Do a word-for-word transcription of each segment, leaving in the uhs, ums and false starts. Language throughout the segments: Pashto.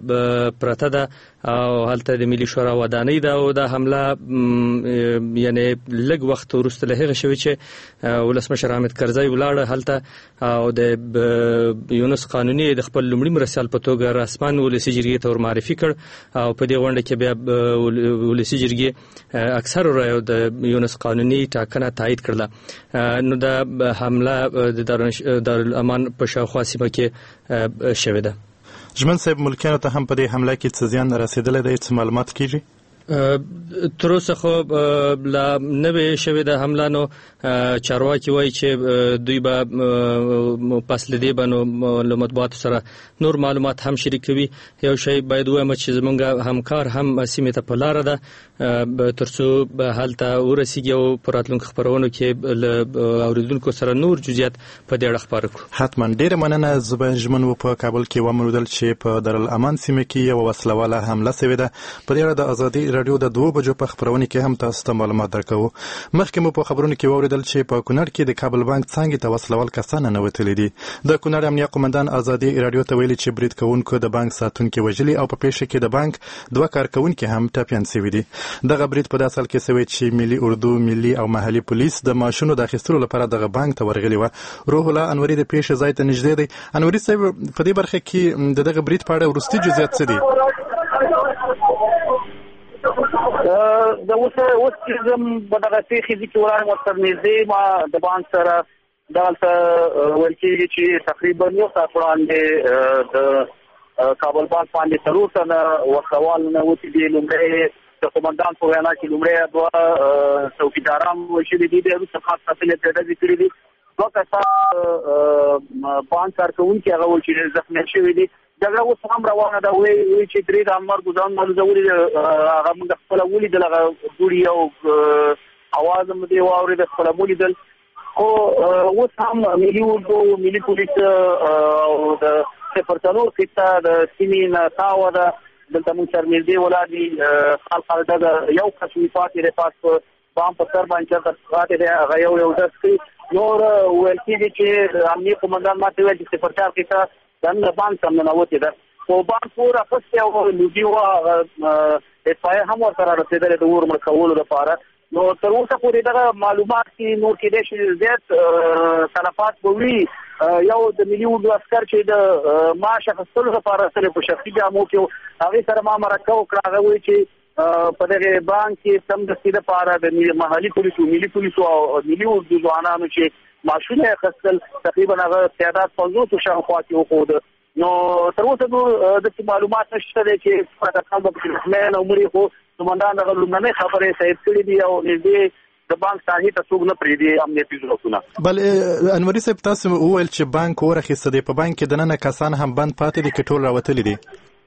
پرته ده او هلته د ملي شورا ودانۍ ده او دا حمله یعنی لږ وخت وروسته له هغه شوی چې ولسمشر حامد کرزی ولاړ هلته او د یونس قانوني د خپل لومړي مرستیال په توګه رسماً ولسي جرګې ته ورمعرفي کړ او په دې غونډه کې بیا ولسي جرګې اکثر رایو د یونس قانوني ټاکنه تایید کړله. نو دا حمله د دارالامان په شاوخوا سیمه کې شوې ده. ژمن صاحب، ملکیانو ته هم په دې حمله کې څه زیان رسېدلی دی؟ څه معلومات کېږي؟ تر اوسه خو لا نوې شوې ده حمله. نو چارواکي وایي چې دوی به پس له دې به نو له مطبوعاتو سره نور معلومات هم شریکوي. یو شی باید ووایم چې زموږ همکار هم سیمې ته په لاره ده تر څو هلته ورسیږي او په راتلونکو خپرونو کې له اورېدونکو سره نور جزئیات په دې اړه خپاره کړو. حتما. ډېره مننه. زه به ژمن و په کابل کې وموندل چې په دارالامان سیمه کې یوه وسله حمله شوې ده. په دې اړه د ازادي راډیو د دوه بجو په خبرونه کې هم تاسو ته معلومات درکوو. مخکې مو په خبرونو کې واوریدل چې په کونړ کې د کابل بانک څانګې ته وسلوال کسان ننوتلي دي. د کونړ امنیه قومندان ازادي راډیو ته ویلي چې برید کوونکو د بانک ساتونکي وژلي او په پیښه کې د بانک دوه کارکوونکي هم ټپیان شوي دي. دغه برید په داسې حال کې شوی چې ملي اردو، ملي او محلي پولیس د معاشونو د اخیستلو لپاره دغه بانک ته ورغلي وه. روح الله انوري د پیښې ځای ته نږدې دی. انوري صاحب، په دې برخه کې د دغه برید په اړه وروستي جزئیات څه دي؟ د اوس اوس چې زم په دغه پیښې کې ولاړم ورسره نږدې ما د بانک سره دلته ویل کېږي چې تقریبا یو ساعت وړاندې د کابل بانک باندې څلور تنه وسوال ننوتي دي. لومړی د قومندان په وینا کې لومړی دوه څوکیداران وژلي دي، بیا وروسته خاص قاتلې ته ډزې کړي دي. دوه کسان بانک کارکوونکي هغه وایي چې زخمي شوي دي. جګړه اوس هم روانه ده. وایي چې درې د مرګ ځان ملوزولي هغه موږ خپله ولیدل، هغه دوړي او اواز هم دې واورېده، خپله ولیدل. خو اوس هم ملي اردو، ملي پولیس او د صفر څلور خطه د سیمې نه تاوه ده. دلته موږ سره نږدې ولاړ دي. خلق هلته یو کس وي پاتې دی، پاس په بام په سر باندې چېرته پاتې دی، هغه یو یو ډز کوي. نور ویل کېږي چې امنیه قومندان ماته ویل چې صفر چار خطه دننه بانک هم ننوتې ده. خو بانک پور اخیستی او لوګي وه، اطفایه هم ورسره رسېدلې د اور مړ کولو لپاره. نو تر اوسه پورې دغه معلومات کې نور کېدای شي زیات تلفات به وي. یو د ملي اردو عسکر چې د معاش اخیستلو لپاره رسلی په شخصي جامو کې، هغې سره ما مرکه وکړه. هغه وایي چې په دغه بانک کې سمدستي لپاره د محلي پولیسو، ملي پولیسو او ملي اردو ځوانانو چې معاشونه یې اخیستل تقریبا هغه تعداد پنځوسو شاوخوا کې وښوده. نو تر اوسه نور داسې معلومات نشته دی چې پرته به پکې زخمیان او مړي. خو قومندان دغه لومړنۍ خبرې صحیح کړي دي او نږدې د بانک ساحې ته څوک نه پرېږدي امنیتي ځواکونه. بل انوري صاحب، تاسو وویل چې بانک اور اخیسته دی. په بانک کې دننه کسان هم بند پاتې دي که ټول راوتلي دي؟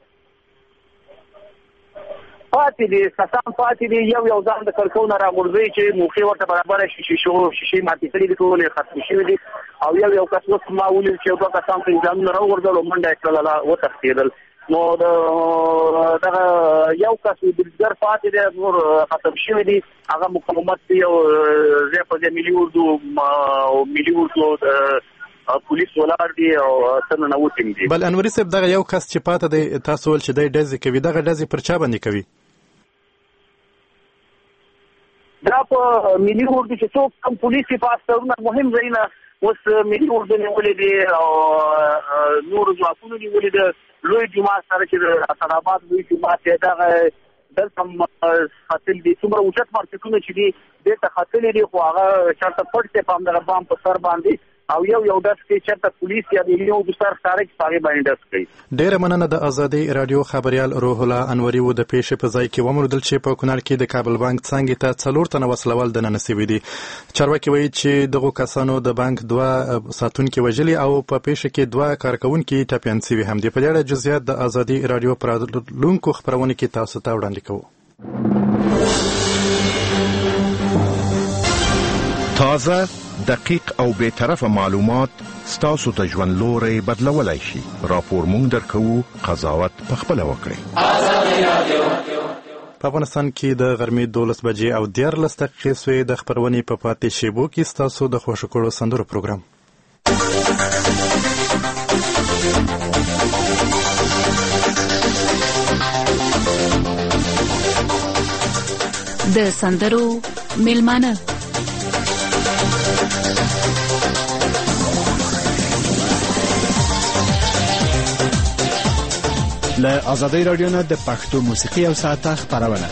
پاتې دي، کسان پاتې دي. یو یو ځان د کړکۍ نه راغورځوي چې موقع ورته برابره شي. شیشې ماتې کړي دي، ټولې ختمې شوي دي. او یو یو کس اوس ما ولید چې دوه کسان په ځانونه راوغورځول او منډه یې کړله، وتښتېدل. نو دغه یو کس بریدګر پاتې دی، نور ختم شوي دي. هغه مقاومت دی او ځای په ځای ملي اردو او ملي اردو پولیس ولاړ دي او څه ننوتي دي. بل انوري صاحب، دغه یو کس چې پاته دی، تاسو ویل چې دی ډزې کوي، دغه ډزې پر چا باندې کوي؟ دا په ملي اردو چې څوک کم پولیس پاسټرونه مهم ځایونه اوس ملي اردو نیولې دي او نورو ځواکونو نیولې ده. لوی جومات سره چې د اسداباد لوی جومات دی، دغه دلته خاتل دي. څومره اوچت مارکیټونه چې دي دلته خاتلې دي، خو هغه چېرته پټ دی په همدغه بام په سر باندې. او یو یو ډز کوي چېرته پولیس یا ملي اردو سر ښکاره کړي په هغې باندې ډز کوي. ډېره مننه. د ازادي راډیو خبریال روح الله انوري و د پیښې په ځای کې وموندل چې په کونړ کې د کابل بانک څانګې ته څلور تنه وسلوال دننه شوي دي. چارواکي وایي چې دغو کسانو د بانک دوه ساتونکي وژلي او په پیښه کې دوه کارکوونکي ټپیان شوي هم دي. په دې اړه جزئیات د ازادي راډیو په راتلونکو خپرونو کې تاسو ته وړاندې کوو. تازه، دقیق او بے طرفه معلومات ستاسو ته ژوند لوري بدلولای شي. راپور مونږ درکوو، قضاوت پخپله وکړئ. په افغانستان کې د غرمې دولس بجې او دیارلس دقیقې سوې. د خپرونې په پاتې شیبو کې ستاسو د خوښو کړو سندرو پروګرام. د سندرو میلمانه. له آزادۍ رادیو نه د پښتو موسیقي او ساعته خبرونه.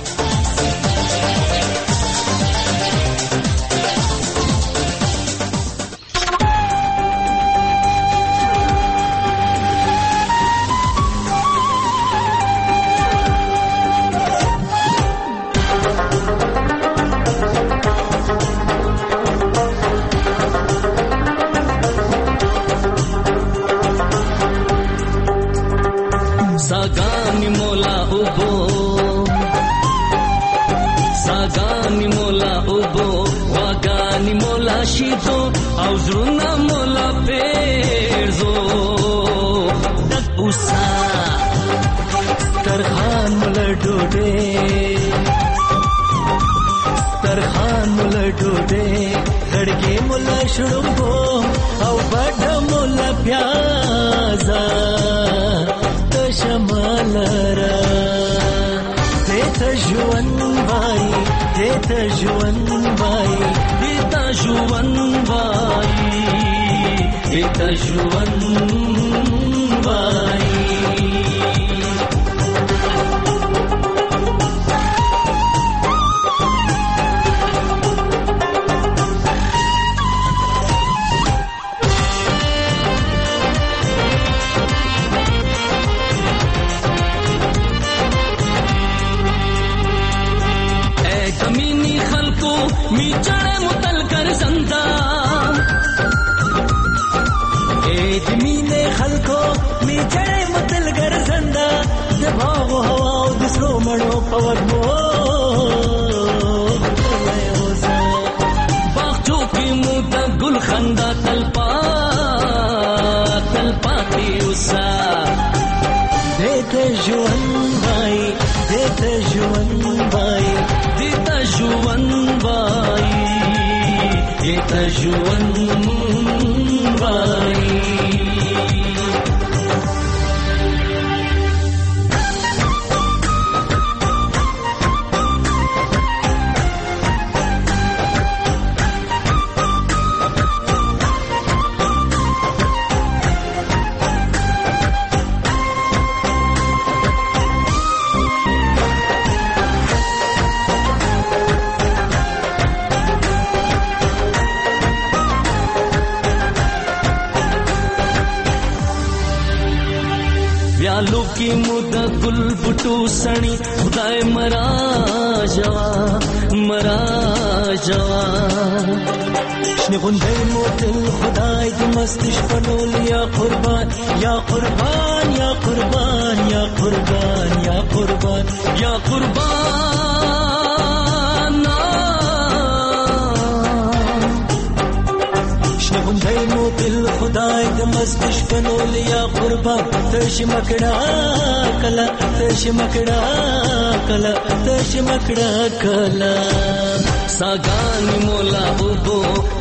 सागानी मोला उबो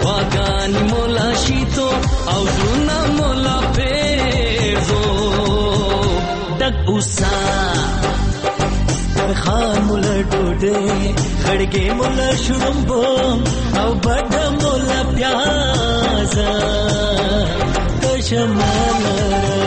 वागानी मोला शीतो औजुना मोला पेजो डक उसा तरखान मोला डोडे खड़गे मोला शुरम्बो औ बड़ा मोला प्याजा कशमाला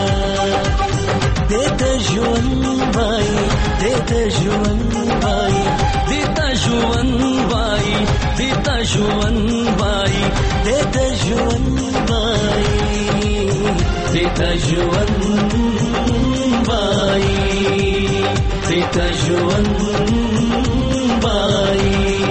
देता जुवन भाई देता जुवन भाई देता जुवन भाई देता जुवन भाई देता जुवन भाई देता जुवन भाई देता जुवन भाई.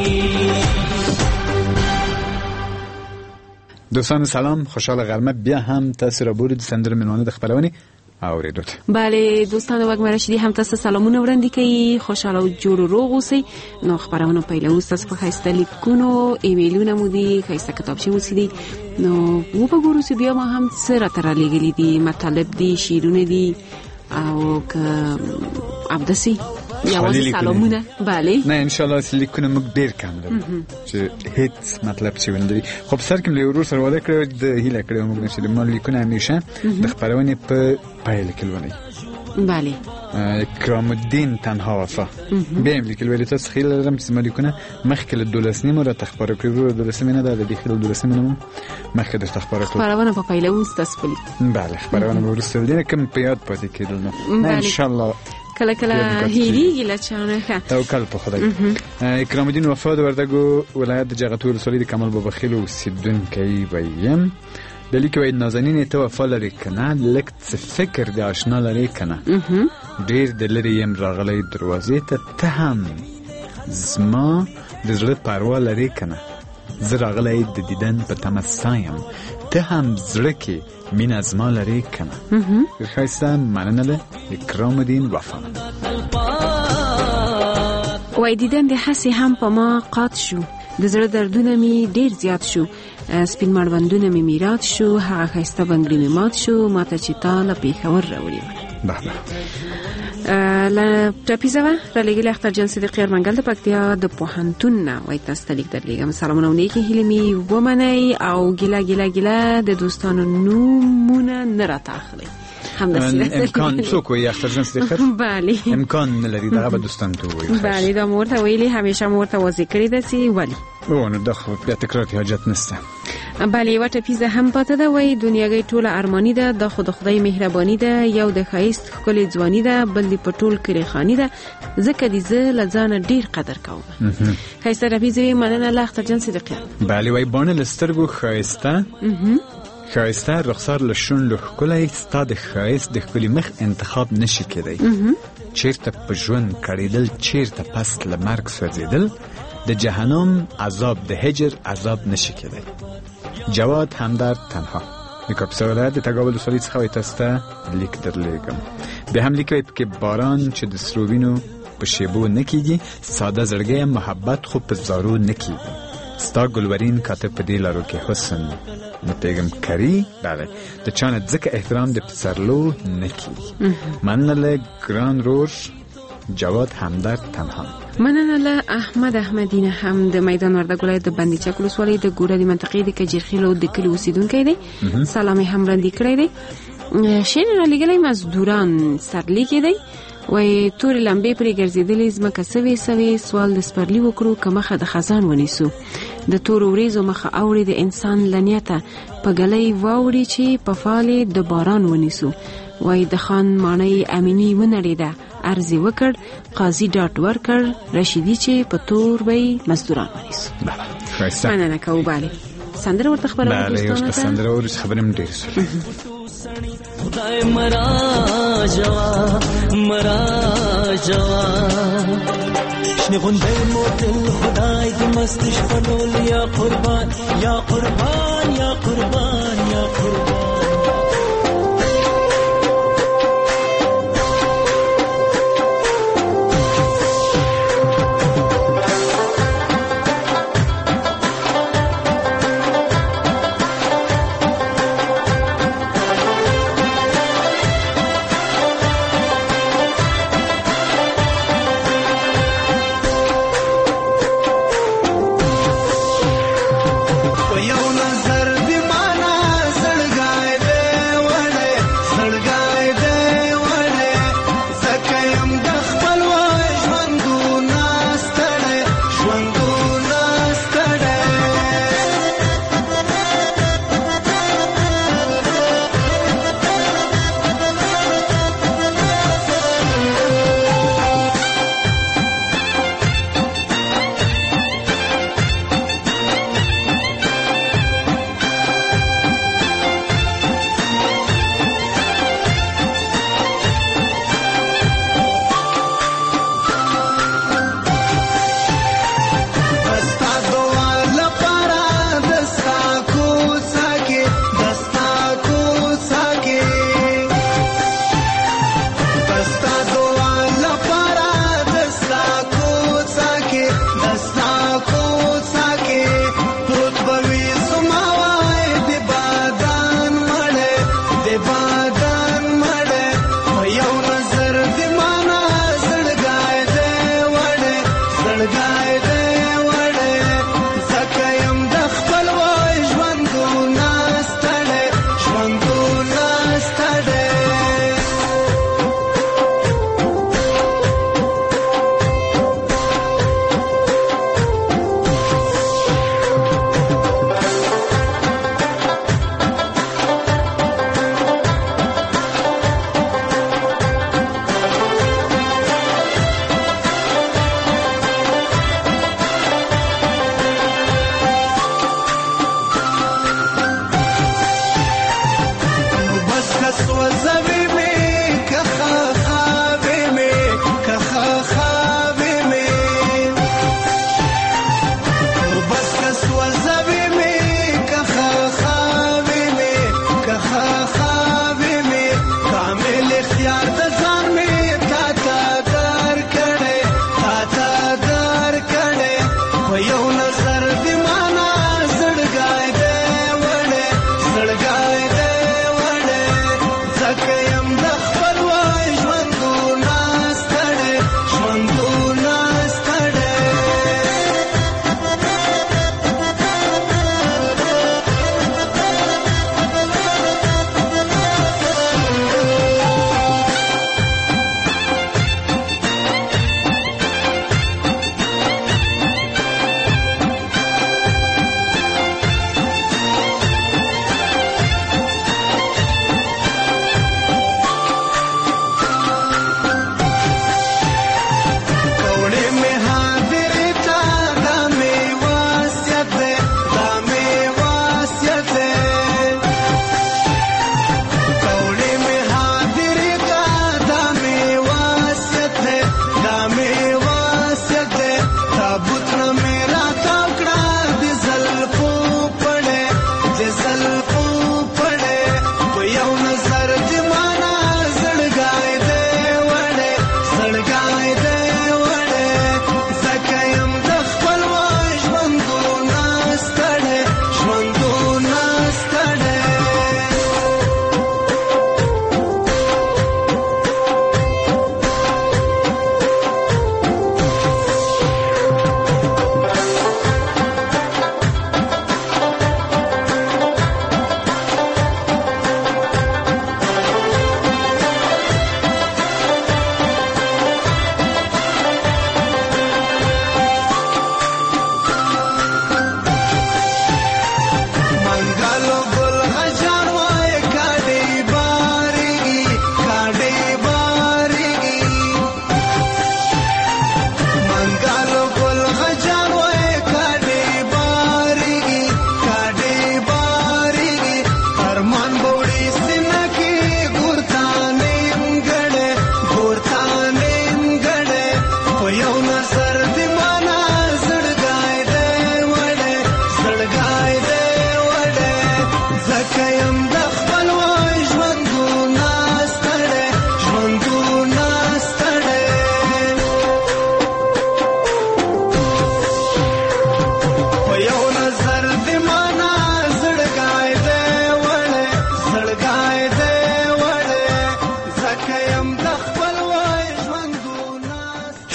دوستان سلام، خوشحال غرمه بیا هم تاسو را بورید سندره میلمانه د خبرونه اوریدو. بله دوستان وګ مرشدي هم تاسو سلامونه وړاندې کوي، خوشاله او جوړ روغ اوسئ. نو خبرونه پیلو تاسو په خاصه لیکونو ایمیلونه مو دي، خاصه کتابچې مو سي دي. نو و په ګورو چې بیا ما هم سره تر لګلې دي، مطلب دي، شیرونه دي او ک ابدسي یا واسه سلامونه. بله نه ان شاء الله لیکونه موږ ډیر کم لرو چې هیڅ مطلب څه وندري. خو سر کوم له ورور سره ودا کړو د هیله کړو موږ چې د مال لیکونه همیشه د خبرونه په پایله کې ولونی. بله اکرام الدین تنها وفا بیا هم لیکل ویلی تاسو خیلی لرم چې زما لیکونه مخکې له دولس نیمو راته خپاره کړي ورو دولس نیمې نه ده د دې خیلی دولس نیمې نه مخکې درته خپاره کړو خپرونه په پیله اوس تاسو پلی بله خپرونه به وروسته ولدي کوم په یاد پاتې کېدل نه انشاءالله کله کله هیریږي له چانه ښه توکل په خدای اکرام الدین وفا د وردګو ولایت د جغتو ولسوالۍ د کمال بابا خیل اوسېدونکی به یم د لیک وایي نازنینې ته وفا لرې که نه لږ څه فکر د اشنا لرې که نه ډېر د لرې یم راغلی دروازې ته ته هم زما د زړه پروا لرې که نه زه راغلی د دیدن په تمه ستا یم ته هم زړه کې مینه زما لرې که نه ډېر ښایسته مننه له اکرام الدین وفا وایي دیدن د هسې هم په ما قات شو د زړه دردونه می ډیر زیات شو سپین مړوندونه می میرات شو هغه ښایسته بنګړي می مات شو ماته چې تا له پېښور راوړې به به له ټاپیزه وه رالیږلې اختر جان صدیقي ارمنګل د پکتیا د پوهنتون نه وایي تاسو ته لیک درلیږم سلامونه او نیکې هیلې مې ومنئ او ګیله ګیله ګیله د دوستانو نومونه نه راته اخلئ امکان څوک وایي اختر جان صدیقي بله امکان نه لري دغه به دوستانو ته ووایي بله دا مې ورته ویلي همیشه مې ورته واضح کړې ده چې ولې او نو دا خو بیا تکرار ته حاجت نشته بله یوه ټپیزه هم پاته ده وایي دنیاګۍ ټوله ارماني ده دا خو د خدای مهرباني ده یو د ښایست ښکلې ځواني ده بل دې په ټول کلي خاني ده ځکه دې زه له ځانه ډېر قدر کوم ښایسته ټپیزه مننه له اختر جان صدیقي بله وایي باڼه له سترګو ښایسته ښایسته رخسار له شونډو ښکلی ستا د ښایست د ښکلي مخ انتخاب نشي کېدی چیرته په ژوند کړېدل چیرته پس له مرګ سوځېدل د جهنم عذاب د هجر عذاب نشي کېدی جواد همدرد تنها د کاپیسا ولایت د تګاب ولسوالۍ څخه وایي تاسو ته لیک درلیږم بیا هم لیک وایي پکې باران چې د سرو وینو په شیبو نه کېږي ساده زړګی محبت خو په زارو نه کېږي ستا ګلورین کاتب په دې لارو کې حسن نه پیغم کری بله د چانه ځکه احترام د پسرلو نه کېږي مننه له ګران رور جواد همدرد تنها مننه له احمد احمدی نه هم د میدان وردګ ولایت د بندي چک ولسوالۍ د ګوره د منطقې د کجیرخیلو د کلي اوسیدونکی دی سلام یې هم وړاندې کړی دی شعر یې رالیږلی مزدوران سرلیکې دی وایي تورې لمبې پرې ګرځېدلې ځمکه سوې سوې سوال د سپرلي وکړو که مخه د خزان ونیسو د تورو وریځو مخه اوړي د انسان له نیته په ګلۍ واوړي چې په فالې د باران ونیسو وایي د خان ماڼۍ امیني ونړېده عرض یې وکړ قاضي ډاټ ورکړ رشیدي چې په تور به مزدوران ونیسو مننه کوو بله سندره ورته خپروه دوستانو ته سندره ورته خبرې هم ډېرې سولې خدای مرا جوا مرا جوا شنه غنده موتل خدای دی مستش پنول یا قربان یا قربان یا قربان یا قربان یو نظر دی مانا زړګای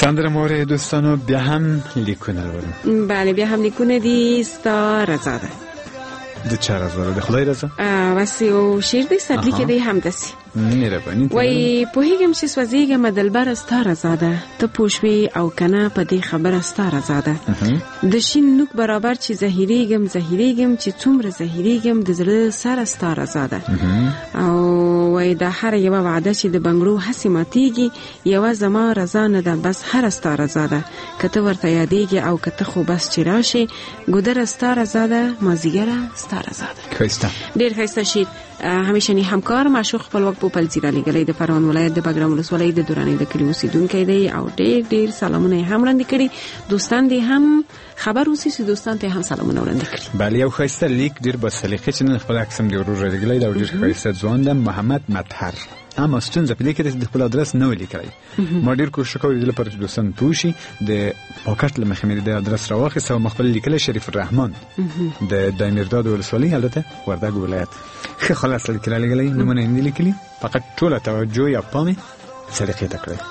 سندره مورې دوستانو بیا هم لیکونه لرم. بله بیا هم لیکونه دي ستا رضا ده. د چا رضا ده؟ د خدای رضا. واسې یو شعر دی سطلي کې دی همداسې مهرباني وایي پوهېږم چې سوځېږم دلبره ستا رضا ده، ته پوه شوې او که نه په دې خبره ستا رضا ده. د شین نوک برابر چې زهیرېږم زهیرېږم چې څومره زهیرېږم د زړه سره ستا رضا ده. او وایي دا هره یوه وعده چې د بنګړو هسې ماتېږي یوه زما رضا نه ده بس هره ستا رضا ده. که ته ورته یادېږي او که ته خو بس چې راشې ګودره ستا رضا ده مازدیګره ستا رضا ده. ښایسته ډېر ښایسته شعر. همیشنی همکار معشوق خپلواک پوپل زیرا لګلې د فرمان ولایت د بګرام ولسوالۍ د دورانې د کلی اوسیدونکی دی او ډېر ډېر سلامونه هم وړاندې کړي. دوستان دې هم خبر اوسي چې دوستان ته هم سلامونه وړاندې کړي. بله یو ښایسته لیک ډېر با سلیقې چې نن خپل عکس هم د ورور لګلې دا ډېر ښایسته ځوان ده محمد مطهر. اما ستونزه په دې کې د خپل ادرس نه ولیکلی. ما ډېر کوشش کوم د لپاره چې دوستان پوه شي د پاکټ له مخې مې د ادرس راواخیست او خپل لیکل شریف الرحمن د دایمیرداد ولسوالۍ البته وردګ ولایت. ښه خلاص لیکل لګلې نمونه یې لیکلي فقط ټوله توجه یا پامې سلیقې ته کړی.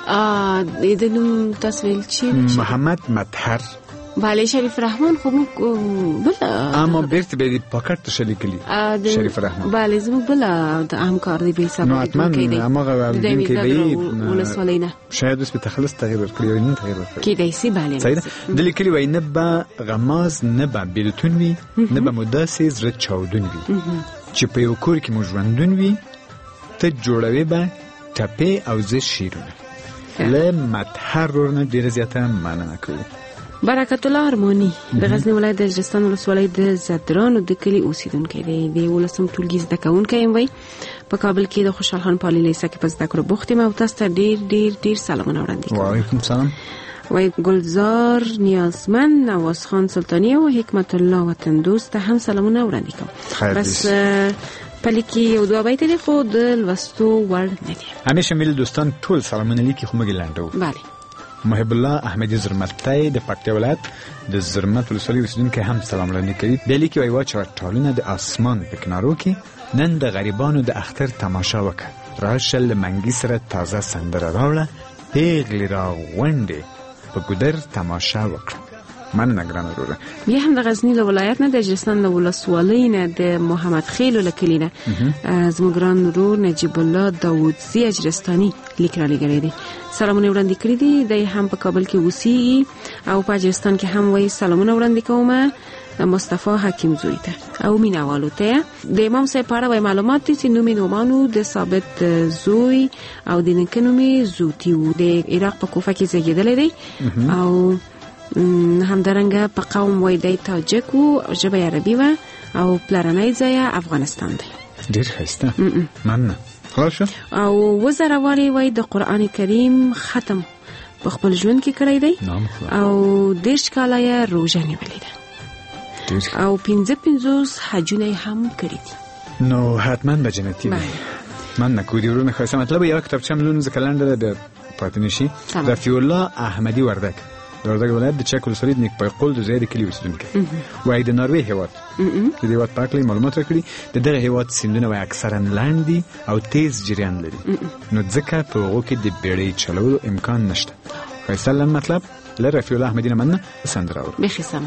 ا د نوم تاسو ویل چې محمد مطهر. بله شریف رحمان خو موږ بل اما بیرته به دې پاکټ ته شلیکلی شریف رحمان. بله زموږ بل د همکار دی به حساب نو اتمن امغه دین کې دی ولسوالۍ نه شاید اوس په تخلص تغییر ورکړي او نه تغییر ورکړي کې دی سی بله صحیح ده. د لیکلي وای نه به غماز نه به بیلتون وي نه به مداسې زړه چاودون وي چې په یو کور کې مو ژوندون وي ته جوړوي به ټپې او زه شیرونه له مطهر ورنه ډېره زیاته مننه کوي. برکت الله ارمانی د غزنی ولایت د اجرستان ولسوالۍ د زدرانو د کلی اوسیدونکی دی. د ولسم ټولګي زده کوونکی یم. وای په کابل کې د خوشحال خان پالي لیسه کې په زده کړو بوخت یم او تاسو ته ډېر ډېر ډېر سلامونه وړاندې کوم. وعلیکم سلام. وای ګلزار نیازمن نواز خان سلطانی او حکمت الله وطن دوست ته هم سلامونه وړاندې کوم. بس پلیکی یو دوه بیت دی خو د لوستو وړ نه دی. همیشه مل دوستان ټول سلامونه لیکي خو موږ لاندو. بله محب الله احمدی زرمتای د پکتیا ولایت د زرمت ولسوالۍ اوسیدونکی هم سلام وړاندې کوي. د لیکي وای واچ ټالونه د اسمان په کنارو کې نن د غریبانو د اختر تماشا وکړه راشه له منګي سره تازه سندره راوړه پیغلې را غونډې په ګودر تماشا وکړه. مننه ګرانه وروره. بیا هم د غزنی له ولایت نه د اجرستان د ولسوالۍ نه د محمد خیلو له کلي نه زموږ ګران ورور نجیب الله داودزي اجرستاني لیک را لېږلی دی. سلامونه وړاندې کړي دي. دی هم په کابل کې اوسېږي او په اجرستان کې هم وایي سلامونه وړاندې کوم مصطفی حکیم زوی ته او مینهوالو ته. د امام صاحب په اړه وایي معلومات دي چې نوم یې نومانو د ثابت زوی او د نیکه نوم یې زوتی و. د عراق په کوفه کې زیږېدلی دی او همدارنګه په قوم وای دی تاجک و ژبه عربي و او پلرنی ځای افغانستان دی. ډېر ښایسته مننه. خلاصه او وزره والی وای د قرآن کریم ختم په خپل ژوند کې کړی دی او دېرش کاله یې روژه نیولې ده او پنځه پنځوس حجونه هم کړي دي. نو حتما به جنتي وي. مننه کودي ورونه ښایسته. مطلب یو کتابچه ملون ځکه لنډه ده پاتې نشي. رفیع الله احمدي وردګ د وردګ ولایت د چک ولسوالۍ د نیکپایقل د ځای د کلي اوسیدونکی وایي د ناروې هېواد د دې هېواد په هکله معلومات راکړي. د دغه هېواد سیندونه وایي اکثرا لاندې دي او تیز جریان لري نو ځکه په هغو کې د بیړۍ چلولو امکان نشته. ښایسته لنډ مطلب له رفیع الله احمدي نه مننه. سندره اورو بیخي سمه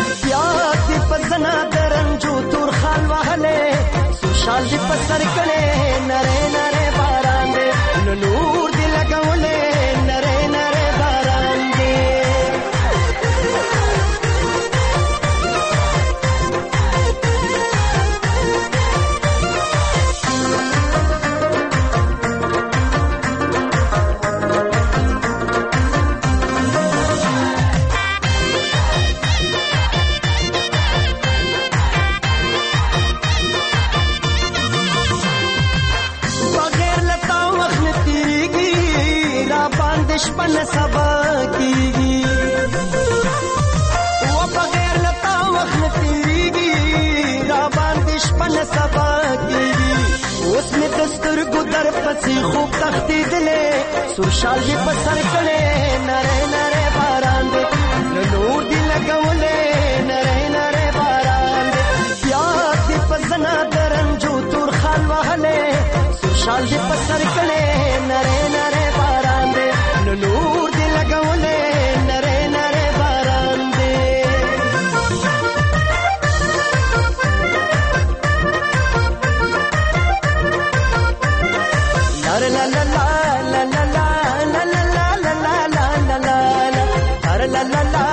سوشال دی پسر کړي نره نره باران دی نو نور دی لګولې نره نره باران دی شپن سبا کیږي او بغیر لتا وخت تیریږي را باندې شپن سبا کیږي اوس می دستور ګدر پسې خوب تختې دلې سوشال دی پسر کړي نره نره باران دی نور دی لګولې نره نره باران دی بیا دی پسنا درنجو تور خال وهله سوشال دی پسر کړي نره نره باران دی نور دی لګولې نره نره باران دی لا لا لا لا لا لا لا لا لا لا لا لا لا لا لا لا لا لا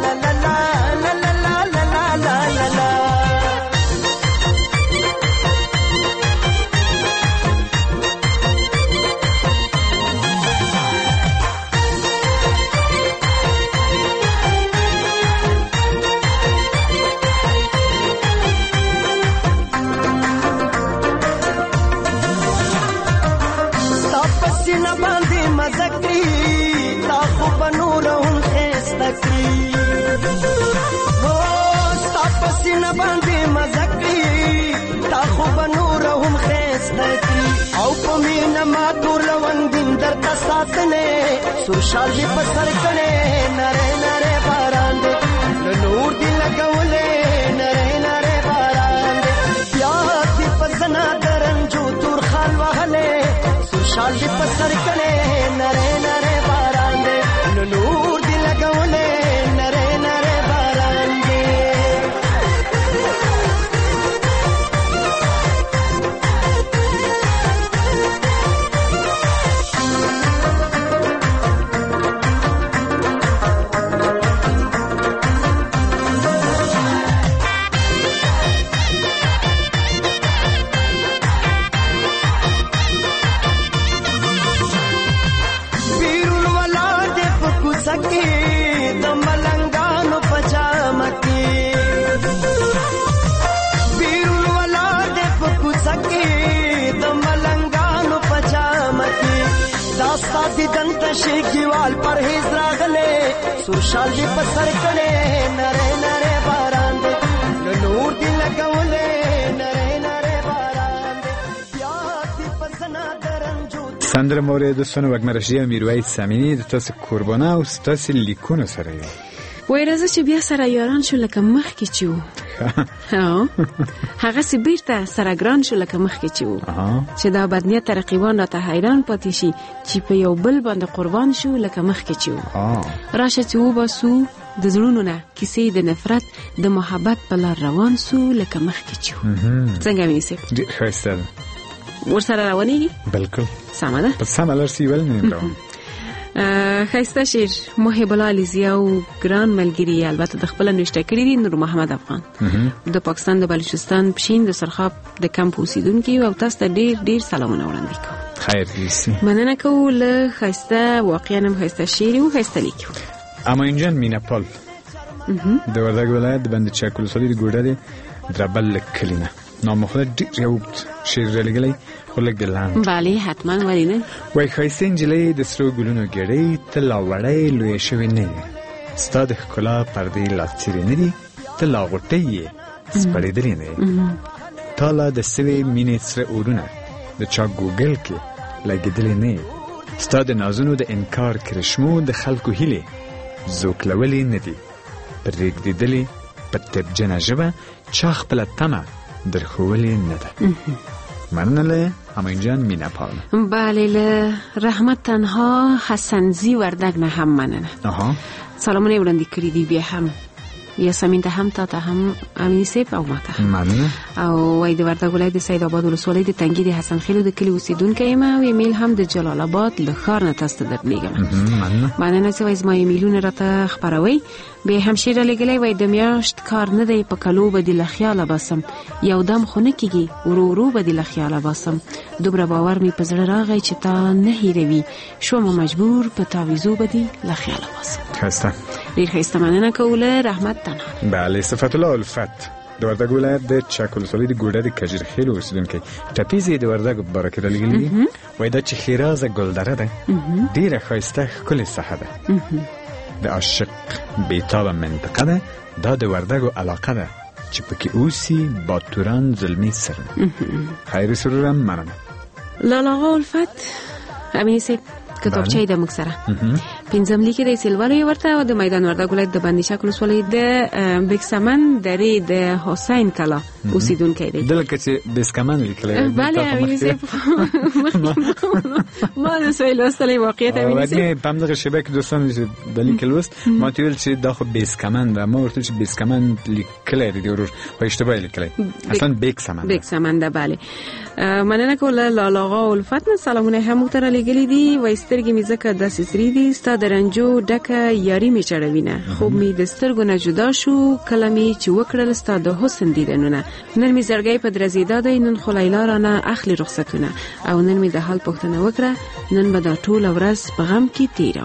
باندې مزکړي تا خو بنورهم خېستکړي او په مینه ما ټول وندین درته ساتنه سوشال دی پسر کړي نره نره باران دی نور دی لګولې نره نره باران دی بیا دی پسنا درنجو تور خال وهله سوشال دی پسر کړي نره نره باران دی نور دی لګولې نره نره باران دی شیګوال پرهیز راغله سوشال دی پسر کړي نره نره باران دی نور دی لګولې نره نره باران دی بیا دی پسنا درنجو سندره مورد سونه وګمرشي میرویس سامینی د تاسو قربانه او تاسو لیکونه سره وای راځه چې بیا سره یاران شو لکه مخ کې چو ها هغه سی بیرته سره ګران شو لکه مخ کې چو چې دا بدنیت رقیبان راته حیران پاتې شي چې په یو بل باندې قربان شو لکه مخ کې چو راشه چې وباسو د زړونو نه کیسې د نفرت د محبت په لار روان سو لکه مخ کې چو څنګه مې سي ډېر ښایسته ورسره روانېږي بالکل سمه ده په سمه لار سی ول نه راو خیسته شیر محب الله علیزی او ګران ملګری البته د خپل نوشته کړی دی نور محمد افغان د پاکستان د بلوچستان پښین د سرخاب د کمپ اوسیدونکو او تاسو ته ډیر ډیر سلامونه وړاندې کوم خیر دې مننه کوم له خیسته واقعا هم خیسته شیر او خیسته لیکو اماینجان میناپال د وردګ ولایت بند چاکل سولې د ګوډه دی دربل کلینه نامخله ډیر یو شیر لګلې خلک د لاند bale حتما ولینه وای خیسین جلې د سرو ګلونو ګړې تلا وړې لوي شوی نه ستاد خلا پردې لاچري نه دي تلا غټې سپړېدلې نه تالا د سوي مینې سره اورونه د چا ګوګل کې لګېدلې نه ستاد نازونو د انکار کرشمو د خلکو هلي زوکلولې نه دي پرېګ دېدلې پتب جنجبه چا خپل تمه درخولې نه ده مننله امینجان میناپال بله له رحمت تنها حسنزی وردګ نه هم مننه اها سلامونه وړاندې کړی دی بیا هم یا سمین ته هم تا ته هم امین سیب او ماته مننه. او وای د وردګ ولایت د سید آباد ولسوالۍ د تنګي د حسن خیلو د کلی اوسیدونکو یم او ایمیل هم د جلال آباد له ښار نه تاسو ته درلیږم. مننه. مننه چې وای زما ایمیلونه راته خبروي. به همشیره لګلې وای د میاشت کار نه دی په کلو به د لخیاله باسم یو دم خونه کیږي ورو ورو به د لخیاله باسم دومره باور می په زړه راغی چې تا نه هیروي شوم مجبور په تعویذو به د لخیاله باسم. خسته ډیر خسته مننه کوله رحمت تنها. بله صفت الله الفت د وردګ ولایت د چک ولسوالۍ د ګوډه د کجر خیل اوسیدونکي ټپیزې د وردګ برکت لګلې وای دا چې خیرازه ګلدره ده ډیره ښایسته ښکلې ساحه ده د عاشق بیتابه منطقه ده دا د وردګو علاقه ده چې پکې اوسي باتوران ظلمي سر خیر سرورم مننه. لالاغا الفت امین سیب کتابچه د موږ سره پنځم لیکي د سیلوالي ورته او د میدان وردګ ولایت د بندیشک ولسوالۍ د بکسمن درې د حسین کلا اوسیدونکی دی. دلته چې بسکمن لیکلی بله امین سیب ما د سویل واستلی واقعیت امین سیب په همدغه شبکه کې دوستان چې د لیکل وست ما ته ویل چې دا خو بسکمن ده ما ورته چې بسکمن لیکلی دی ورور په اشتباه لیکلی اصلا بکسمن بکسمن ده. بله مننه کوله لالاغا الفت سلامونه هم تر لګلی دي و سترګې می زکه د سسری دي ستا درنجو ډکه یاري می چړوینه خوب می د سترګو نه جدا شو کلمې چې وکړل ستا د حسن دیدنونه نن می زړګی په درزیدا دی نن خو لیلا رانه اخلي رخصتونه او نن می د حال پوښتنه وکړه نن به دا ټول ورځ په غم کې تیرو.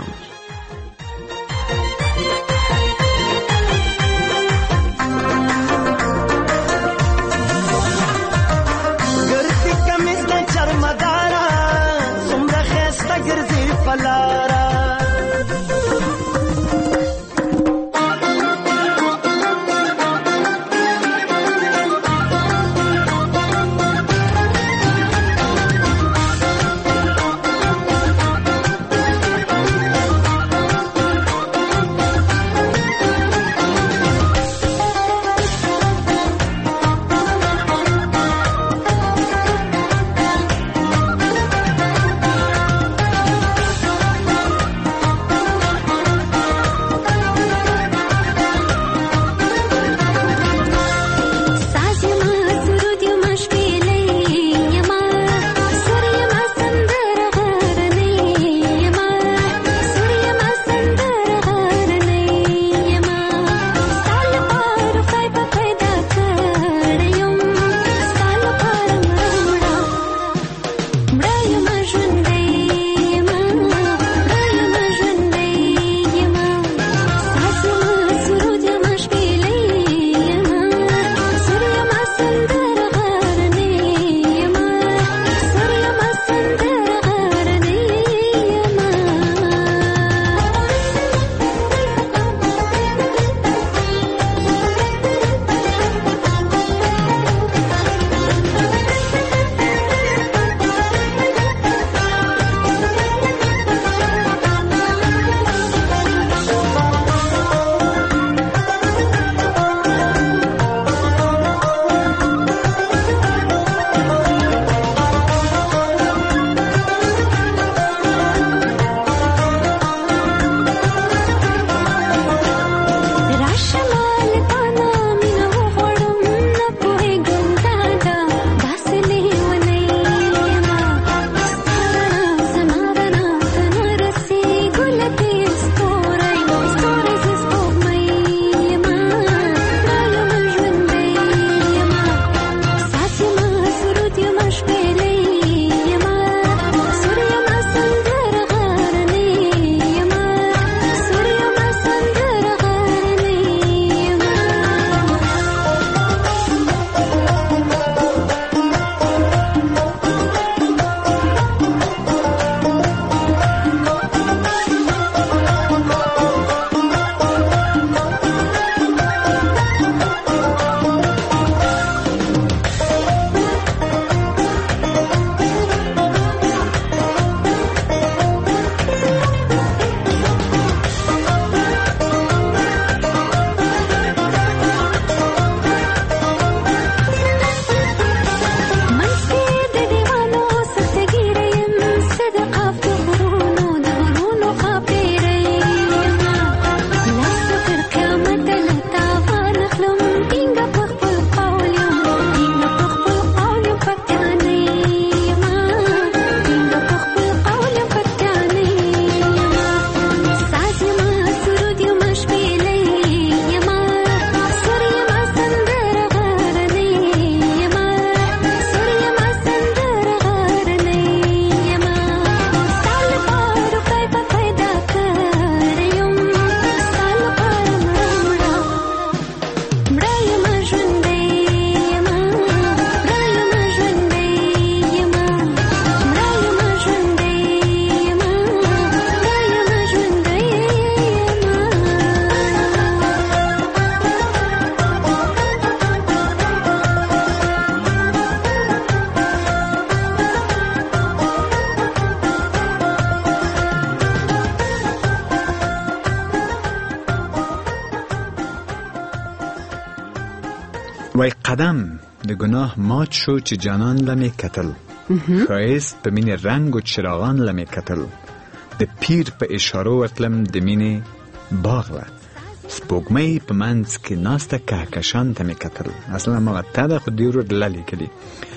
قدم د ګناه مات شو چې جانان لمې کتل ښایست په مینې رنګ و چراغان لمې کتل د پیر په اشارو ورتلم د مینې باغ وه سپوږمۍ په منځ کې ناسته کهکشان ته مې کتل. اصلا مغته ده خو ډېرو ډله لیکلي.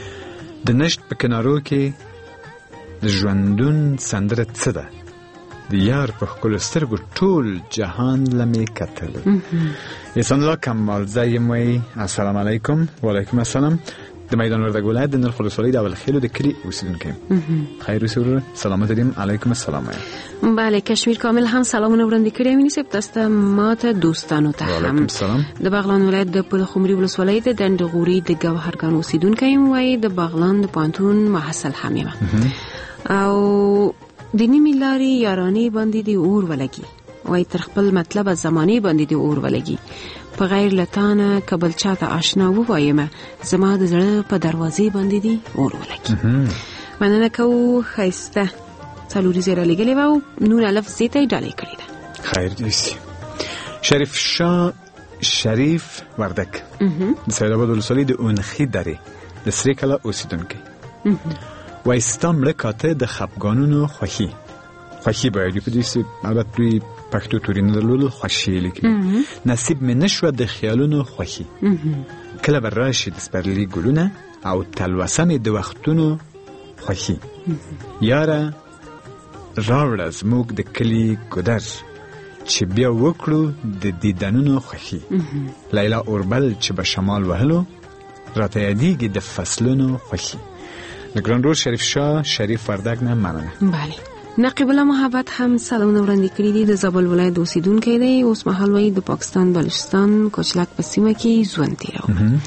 د نشت په کنارو کې د ژوندون سندره څه ده؟ د یار په ښکلو سترګو ټول جهان لمې کتل. احسان الله کمالزی یم وایي السلام علیکم. وعلیکم السلام. د میدان وردګ ولایت د نرخ ولسوالۍ د اولخیلو د کلي اوسیدونکی خیر اوسې ورور سلامت دیم. علیکم السلام. بله کشمیر کامل هم سلامونه وړاندې کړي امینی صاحب تاسو ته ماته دوستانو ته هم. وعلیکم السلام. د بغلان ولایت د پلخمري ولسوالۍ د دندغوري د ګوهرګان اوسیدونکی یم وایي د بغلان د پوهنتون محصل هم یم او د نیمې لارې یارانې باندې د اور ولګي وایي تر خپل مطلب زمانې باندې د اور ولګي په غیر لتانه کبل چاته آشنا ووایم زما د زړه په دروازې باندې دی اور ولګي. مننه کوو ښایسته څلوري زیره لګلې وه او نون الف زیته یې ډالۍ کړې ده. خیر دیسي. شریف شاه شریف وردک د سیدآباد ولسوالۍ د اونخي درې د سرې کلا اوسیدونکی وایي ستا مړه کاته د خفګانونو خوښي خوښي باید په دې سي البته دوی پښتو توري نه درلودل خوښي لیکي نصیب مې نشوه د خیالونو خوښي کله به راشي د سپرلي ګلونه او تلوسه مې د وختونو خوښي یاره راوړه زموږ د کلي ګودر چې بیا وکړو د دیدنونو خوښي لیلا اوربل چې به شمال وهلو راته یادیږي د فصلونو خوښي. د ګرانرور شریف شاه شریف وردک نه مننه. بله نقیب الله محبت هم سلامونه وړاندې کړي دي. د زابل ولایت اوسیدونکی دی. اوس مهال وایي د پاکستان بلوچستان کوچلک په سیمه کې ژوند تیرو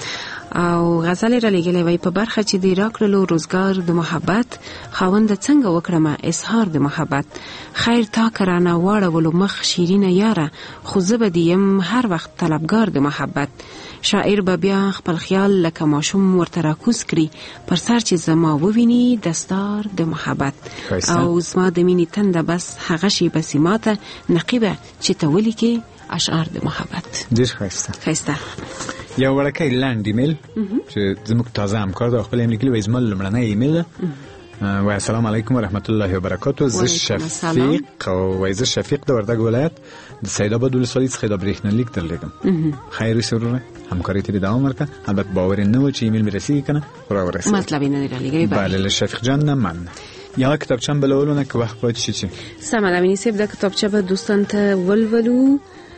او غزل را لګلې وای په برخه چې د راکړلو روزګار د محبت خاوند څنګه وکړم اظهار د محبت خیر تا کرانه واړولو مخ شیرینه یاره خو زه به دیم هر وخت طلبګار د محبت شاعر به بیا خپل خیال لکه ماشوم ورته راکوز کړي پر سر چې زما وویني دستار د محبت او زما د مینې تنده بس هغه شی بس ماته نقیبه چې ته ولیکې اشعار د محبت. ډېر ښایسته ښایسته. یو وړکی لاند ایمیل چې زموږ تازه همکار ده خپل یې لیکلي وایي زما لومړنی ایمیل ده وایي السلام علیکم ورحمت الله وبرکاتو. زه شفیق او وایي زه شفیق د وردګ ولایت د سیدآباد ولسوالۍ څخه د برېښنالیک درلیږم. خیر اوسې وروره همکارۍ ته دې دوام ورکړه. البته باور یې نه و چې ایمیل مې رسېږي که نه خو راورسېد مطلب یې نه دی رالیږلی. بله له شفیق جان نه مننه. یا کتابچه هم بلولو نه که وخت پاتې شي چې سمه ده امیني صاحب دا کتابچه به دوستان ته ولولو.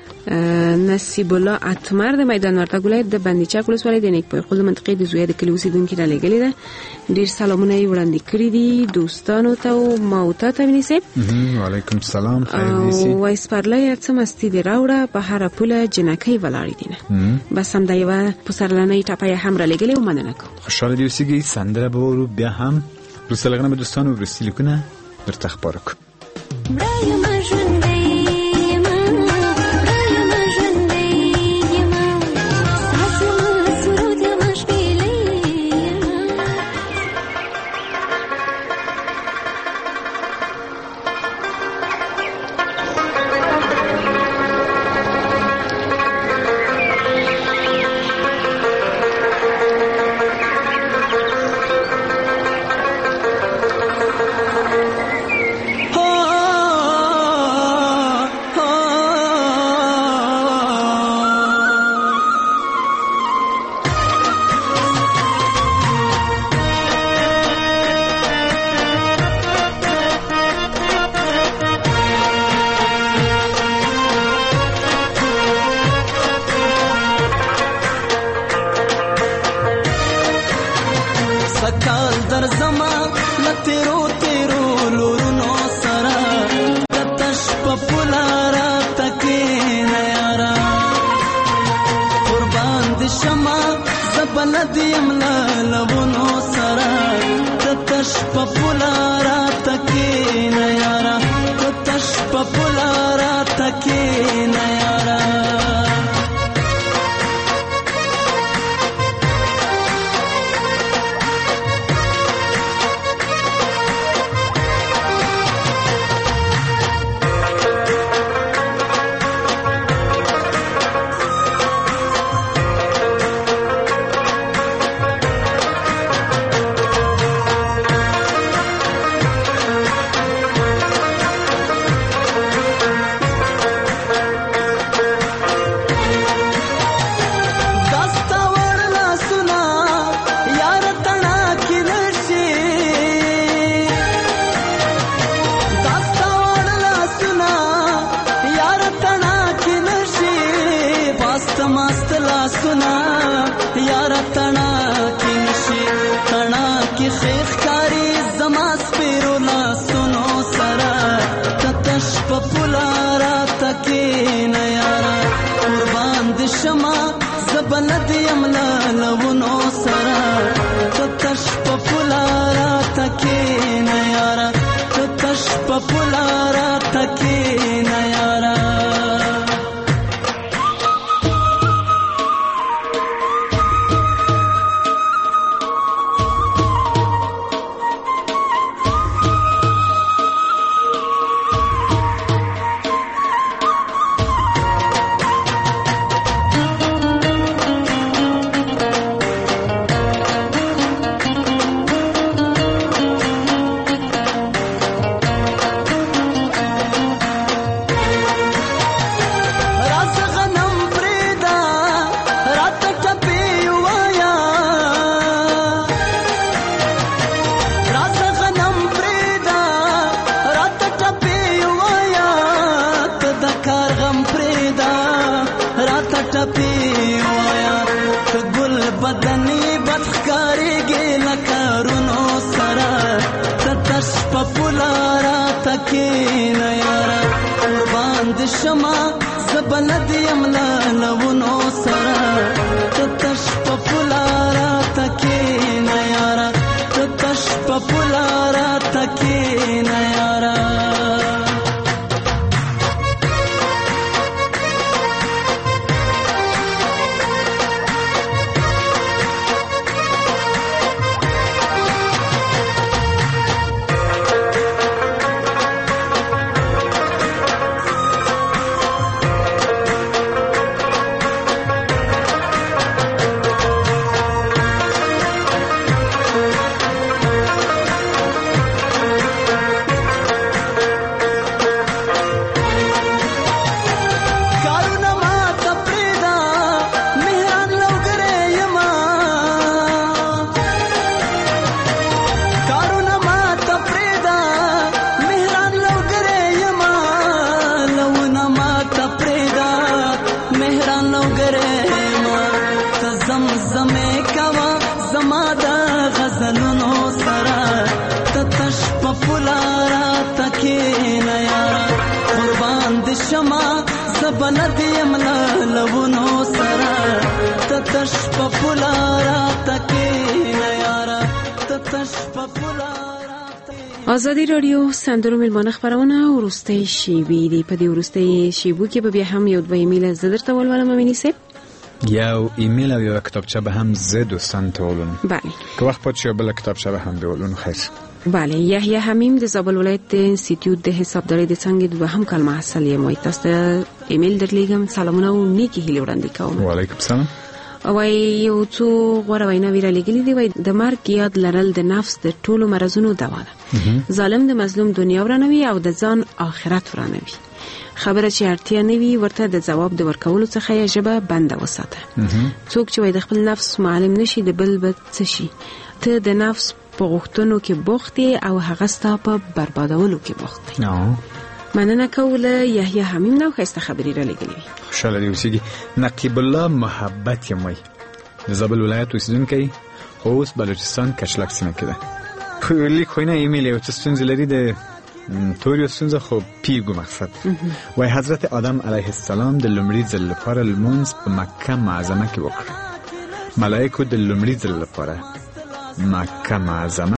نصیب الله اتمر د میدان وردګ ولایت د بندیچک ولسوالۍ د نیکپای خپل منطقې د زویا د کلي اوسیدونکي را لېږلې ده. ډېر سلامونه یې وړاندې کړي دي دوستانو ته او ما او ته امیني صاحب. وعلیکم السلام. خیر دیسي. وایي سپرلی هر څه مستي دې راوړه په هره پوله جنکۍ ولاړې دي نه بس همدا یوه پسرلنۍ ټپه یې هم را لېږلې او مننه کوم. خوشحاله دې اوسېږئ. سندره به وورو بیا هم وروسته له هغه نه به دوستانو وروستي لیکونه درته خپاره کړو. تکینا یارا قربان د شما زبلد یملا لونو سرا تتش پپولارا تکینا یارا تتش پپولارا تکینا یارا آزادی رادیو سندرو میلمانه خبرونه ورسته شیبی دی په دې ورسته شیبو کې به بیا هم یو دوه ایمیل زدر ته ولولم مینی سه یو ایمیل او یو کتابچه به هم زد و سنت ولون بله که وخت پات بل کتابچه به هم ولون خیر بله یحیی حمیم د زابل ولایت انسټیټیوټ د حسابدارۍ د څنګه د هم کلمه حاصل یې مې تاسو ته ایمیل درلیږم سلامونه او نیکی هیله وړاندې کوم وعلیکم السلام وای یو څو غوړه وینا ویره لګلې دی وای د مرګ یاد لرل د نفس د ټولو مرزونو دوا ده ظالم د مظلوم دنیا ورانوي او د ځان آخرت ورانوي خبره چې اړتیا نه وي ورته د جواب د ورکولو څخه یې ژبه بنده وساته څوک چې وای د خپل نفس معلم نشي د بل بد څه شي ته د نفس په غوښتنو کې بوختي او هغه ستا په بربادولو کې بوختي نو مننه کوله یحیی حمیم نو خسته خبري را لګلې خوشاله دی اوسېږي نقیب الله محبت یمای د زابل ولایت اوسیدونکی خو اوس بلوچستان کشلک سیمه کې ده په لیک خو نه ایمیل یو څه ستونزې لري د توري ستونزه خو پیګو مقصد وای حضرت آدم علیه السلام د لومړي ځل لپاره لمونځ په مکه معظمه کې وکړ ملائکه د لومړي ځل لپاره مکه معظمه